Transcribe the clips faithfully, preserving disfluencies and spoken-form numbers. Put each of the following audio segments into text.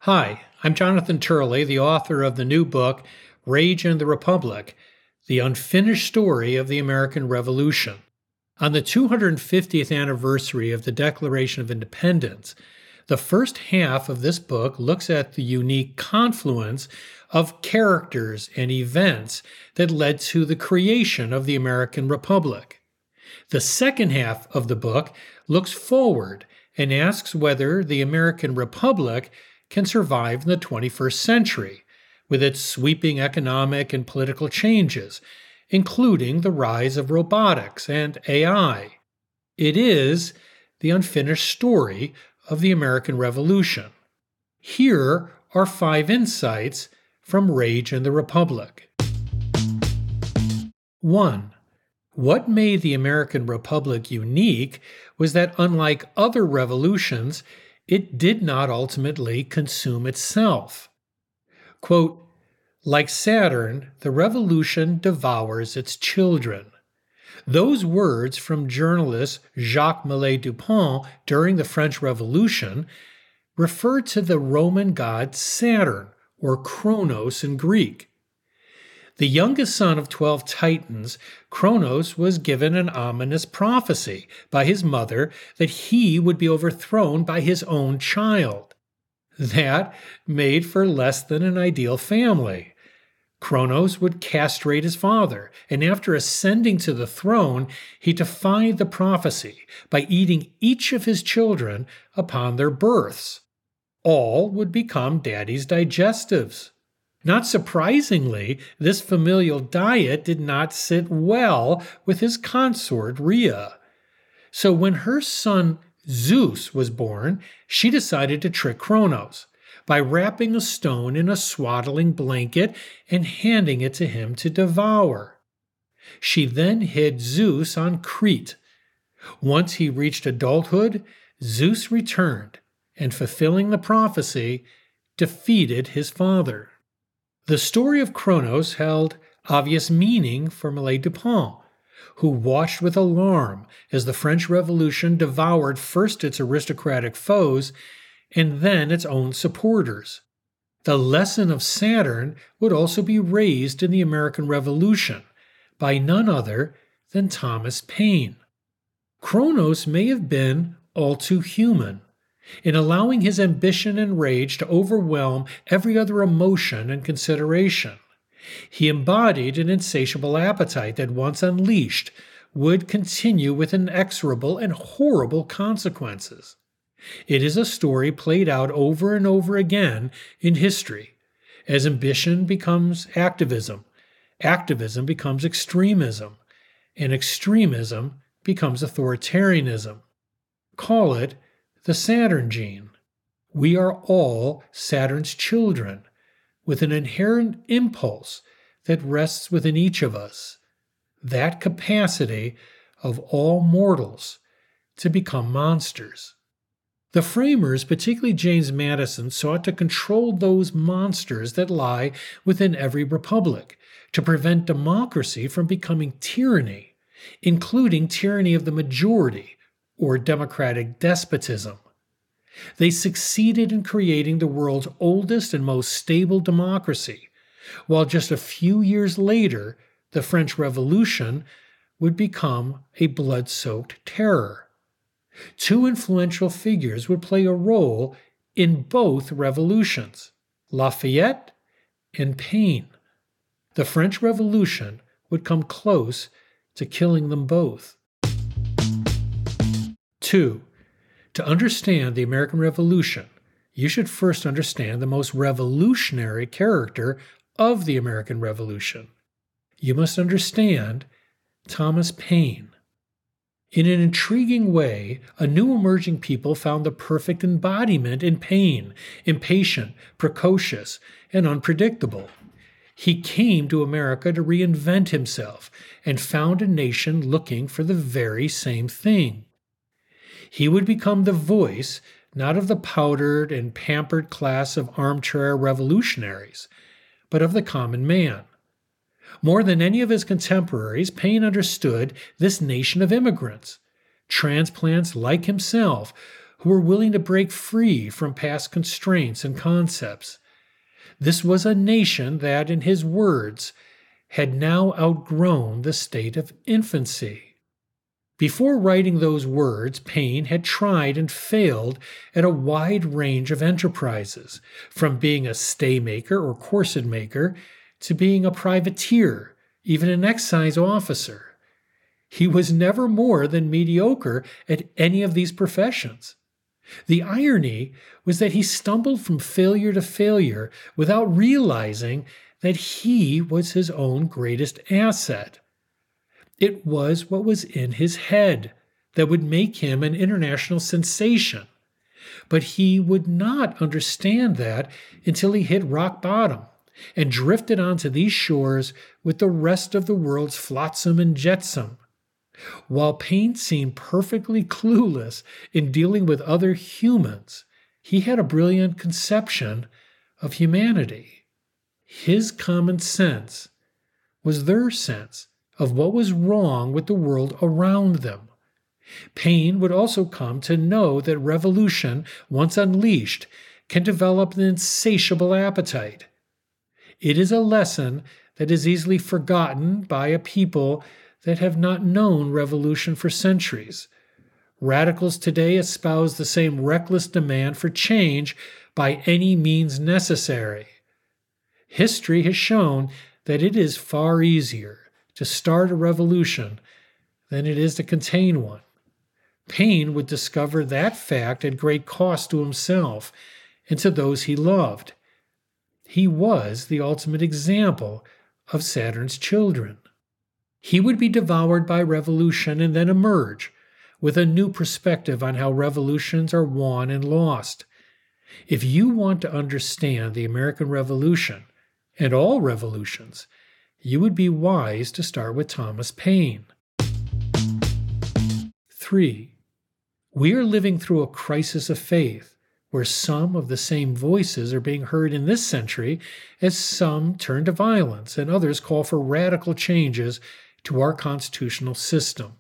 Hi, I'm Jonathan Turley, the author of the new book, Rage and the Republic, The Unfinished Story of the American Revolution. On the two hundred fiftieth anniversary of the Declaration of Independence, the first half of this book looks at the unique confluence of characters and events that led to the creation of the American Republic. The second half of the book looks forward and asks whether the American Republic can survive in the twenty-first century, with its sweeping economic and political changes, including the rise of robotics and A I. It is the unfinished story of the American Revolution. Here are five insights from Rage and the Republic. one. What made the American Republic unique was that, unlike other revolutions, it did not ultimately consume itself. Quote, like Saturn, the revolution devours its children. Those words from journalist Jacques Millet Dupont during the French Revolution refer to the Roman god Saturn, or Kronos in Greek. The youngest son of twelve Titans, Kronos was given an ominous prophecy by his mother that he would be overthrown by his own child. That made for less than an ideal family. Kronos would castrate his father, and after ascending to the throne, he defied the prophecy by eating each of his children upon their births. All would become daddy's digestives. Not surprisingly, this familial diet did not sit well with his consort Rhea. So when her son Zeus was born, she decided to trick Kronos by wrapping a stone in a swaddling blanket and handing it to him to devour. She then hid Zeus on Crete. Once he reached adulthood, Zeus returned and, fulfilling the prophecy, defeated his father. The story of Kronos held obvious meaning for Millet Dupont, who watched with alarm as the French Revolution devoured first its aristocratic foes and then its own supporters. The lesson of Saturn would also be raised in the American Revolution by none other than Thomas Paine. Kronos may have been all too human, in allowing his ambition and rage to overwhelm every other emotion and consideration. He embodied an insatiable appetite that, once unleashed, would continue with inexorable and horrible consequences. It is a story played out over and over again in history, as ambition becomes activism, activism becomes extremism, and extremism becomes authoritarianism. Call it the Saturn gene. We are all Saturn's children, with an inherent impulse that rests within each of us, that capacity of all mortals to become monsters. The framers, particularly James Madison, sought to control those monsters that lie within every republic, to prevent democracy from becoming tyranny, including tyranny of the majority, or democratic despotism. They succeeded in creating the world's oldest and most stable democracy, while just a few years later, the French Revolution would become a blood-soaked terror. Two influential figures would play a role in both revolutions, Lafayette and Paine. The French Revolution would come close to killing them both. Two, to understand the American Revolution, you should first understand the most revolutionary character of the American Revolution. You must understand Thomas Paine. In an intriguing way, a new emerging people found the perfect embodiment in Paine, impatient, precocious, and unpredictable. He came to America to reinvent himself and found a nation looking for the very same thing. He would become the voice not of the powdered and pampered class of armchair revolutionaries, but of the common man. More than any of his contemporaries, Paine understood this nation of immigrants, transplants like himself, who were willing to break free from past constraints and concepts. This was a nation that, in his words, had now outgrown the state of infancy. Before writing those words, Paine had tried and failed at a wide range of enterprises, from being a staymaker or corset maker to being a privateer, even an excise officer. He was never more than mediocre at any of these professions. The irony was that he stumbled from failure to failure without realizing that he was his own greatest asset. It was what was in his head that would make him an international sensation. But he would not understand that until he hit rock bottom and drifted onto these shores with the rest of the world's flotsam and jetsam. While Paine seemed perfectly clueless in dealing with other humans, he had a brilliant conception of humanity. His common sense was their sense of what was wrong with the world around them. Paine would also come to know that revolution, once unleashed, can develop an insatiable appetite. It is a lesson that is easily forgotten by a people that have not known revolution for centuries. Radicals today espouse the same reckless demand for change by any means necessary. History has shown that it is far easier to start a revolution than it is to contain one. Paine would discover that fact at great cost to himself and to those he loved. He was the ultimate example of Saturn's children. He would be devoured by revolution and then emerge with a new perspective on how revolutions are won and lost. If you want to understand the American Revolution and all revolutions, you would be wise to start with Thomas Paine. Three, we are living through a crisis of faith, where some of the same voices are being heard in this century as some turn to violence and others call for radical changes to our constitutional system.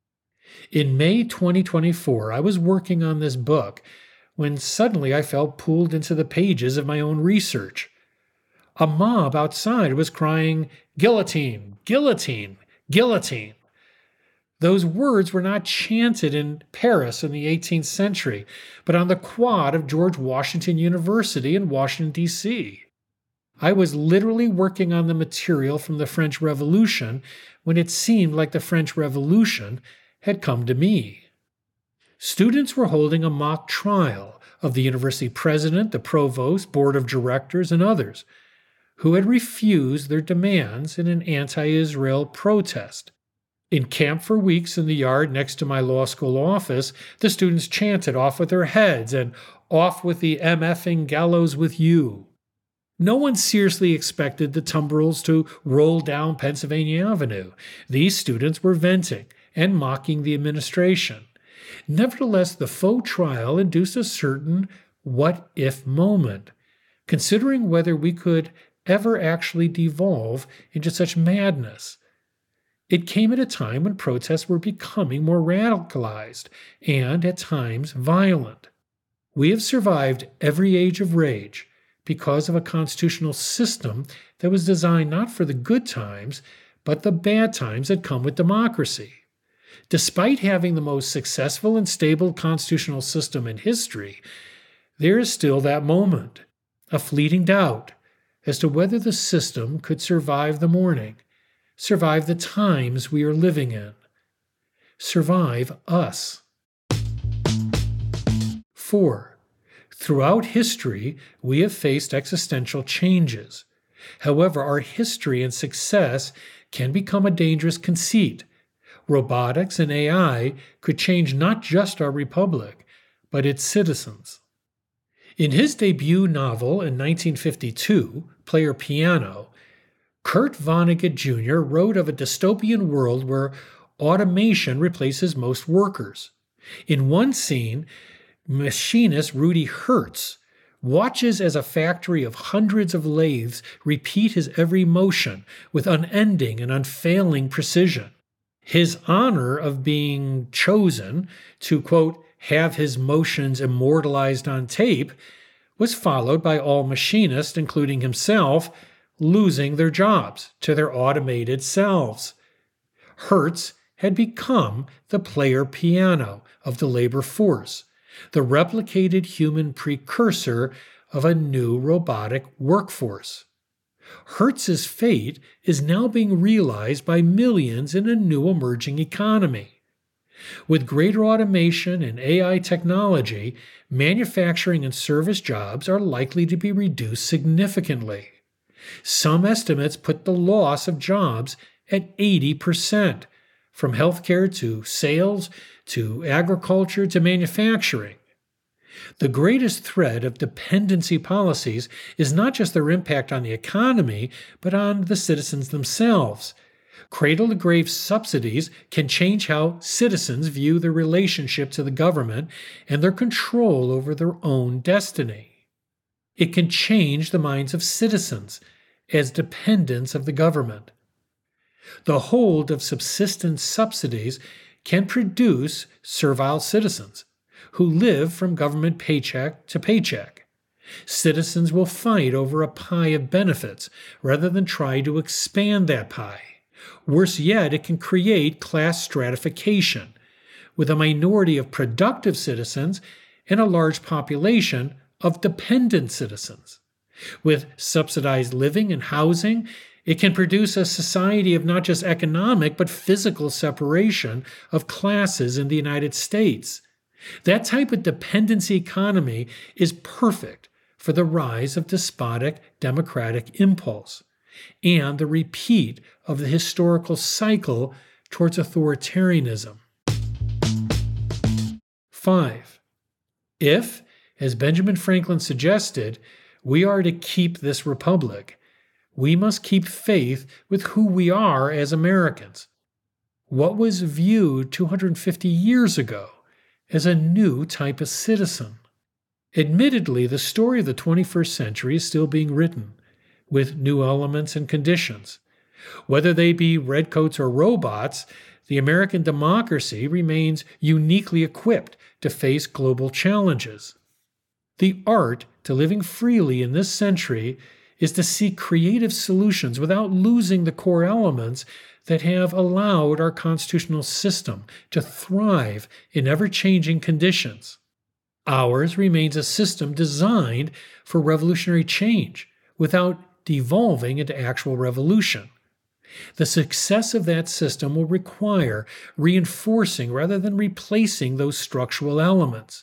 In May twenty twenty-four, I was working on this book when suddenly I felt pulled into the pages of my own research. A mob outside was crying, "Guillotine! Guillotine! Guillotine!" Those words were not chanted in Paris in the eighteenth century, but on the quad of George Washington University in Washington, D C I was literally working on the material from the French Revolution when it seemed like the French Revolution had come to me. Students were holding a mock trial of the university president, the provost, board of directors, and others, who had refused their demands in an anti-Israel protest. Encamped for weeks in the yard next to my law school office, the students chanted, "Off with their heads," and "Off with the MFing gallows with you." No one seriously expected the tumbrils to roll down Pennsylvania Avenue. These students were venting and mocking the administration. Nevertheless, the faux trial induced a certain what-if moment, considering whether we could ever actually devolve into such madness. It came at a time when protests were becoming more radicalized and, at times, violent. We have survived every age of rage because of a constitutional system that was designed not for the good times, but the bad times that come with democracy. Despite having the most successful and stable constitutional system in history, there is still that moment, a fleeting doubt as to whether the system could survive the morning, survive the times we are living in, survive us. Four, throughout history, we have faced existential changes. However, our history and success can become a dangerous conceit. Robotics and A I could change not just our republic, but its citizens. In his debut novel in nineteen fifty-two, Player Piano, Kurt Vonnegut Junior wrote of a dystopian world where automation replaces most workers. In one scene, machinist Rudy Hertz watches as a factory of hundreds of lathes repeat his every motion with unending and unfailing precision. His honor of being chosen to, quote, have his motions immortalized on tape was followed by all machinists, including himself, losing their jobs to their automated selves. Hertz had become the player piano of the labor force, the replicated human precursor of a new robotic workforce. Hertz's fate is now being realized by millions in a new emerging economy. With greater automation and A I technology, manufacturing and service jobs are likely to be reduced significantly. Some estimates put the loss of jobs at eighty percent, from healthcare to sales to agriculture to manufacturing. The greatest threat of dependency policies is not just their impact on the economy, but on the citizens themselves. Cradle-to-grave subsidies can change how citizens view their relationship to the government and their control over their own destiny. It can change the minds of citizens as dependents of the government. The hold of subsistence subsidies can produce servile citizens who live from government paycheck to paycheck. Citizens will fight over a pie of benefits rather than try to expand that pie. Worse yet, it can create class stratification, with a minority of productive citizens and a large population of dependent citizens. With subsidized living and housing, it can produce a society of not just economic but physical separation of classes in the United States. That type of dependency economy is perfect for the rise of despotic democratic impulse and the repeat of the historical cycle towards authoritarianism. Five, if, as Benjamin Franklin suggested, we are to keep this republic, we must keep faith with who we are as Americans. What was viewed two hundred fifty years ago as a new type of citizen? Admittedly, the story of the twenty-first century is still being written, with new elements and conditions. Whether they be redcoats or robots, the American democracy remains uniquely equipped to face global challenges. The art to living freely in this century is to seek creative solutions without losing the core elements that have allowed our constitutional system to thrive in ever-changing conditions. Ours remains a system designed for revolutionary change without devolving into actual revolution. The success of that system will require reinforcing rather than replacing those structural elements.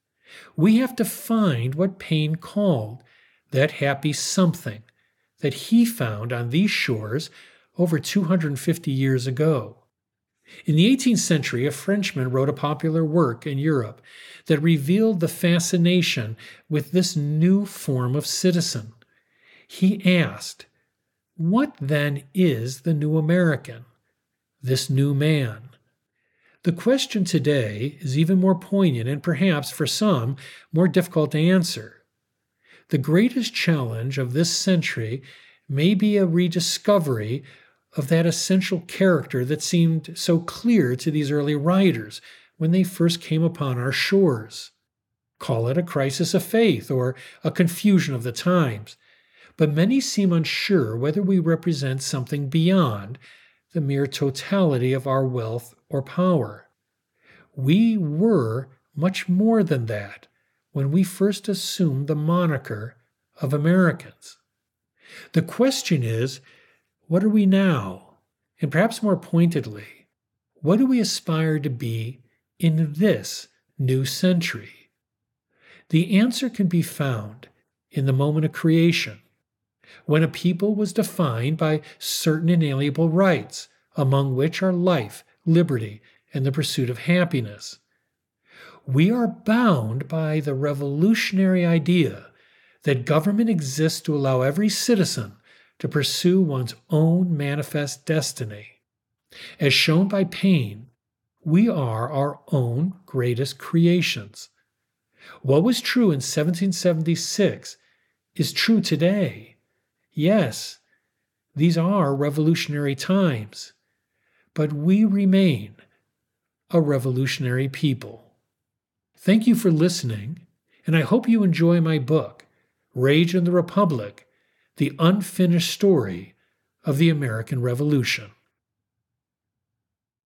We have to find what Paine called that happy something that he found on these shores over two hundred fifty years ago. In the eighteenth century, a Frenchman wrote a popular work in Europe that revealed the fascination with this new form of citizen. He asked, "What then is the new American, this new man?" The question today is even more poignant and perhaps, for some, more difficult to answer. The greatest challenge of this century may be a rediscovery of that essential character that seemed so clear to these early writers when they first came upon our shores. Call it a crisis of faith or a confusion of the times, but many seem unsure whether we represent something beyond the mere totality of our wealth or power. We were much more than that when we first assumed the moniker of Americans. The question is, what are we now? And perhaps more pointedly, what do we aspire to be in this new century? The answer can be found in the moment of creation, when a people was defined by certain inalienable rights, among which are life, liberty, and the pursuit of happiness. We are bound by the revolutionary idea that government exists to allow every citizen to pursue one's own manifest destiny. As shown by Paine, we are our own greatest creations. What was true in seventeen seventy-six is true today. Yes, these are revolutionary times, but we remain a revolutionary people. Thank you for listening, and I hope you enjoy my book, Rage and the Republic: The Unfinished Story of the American Revolution.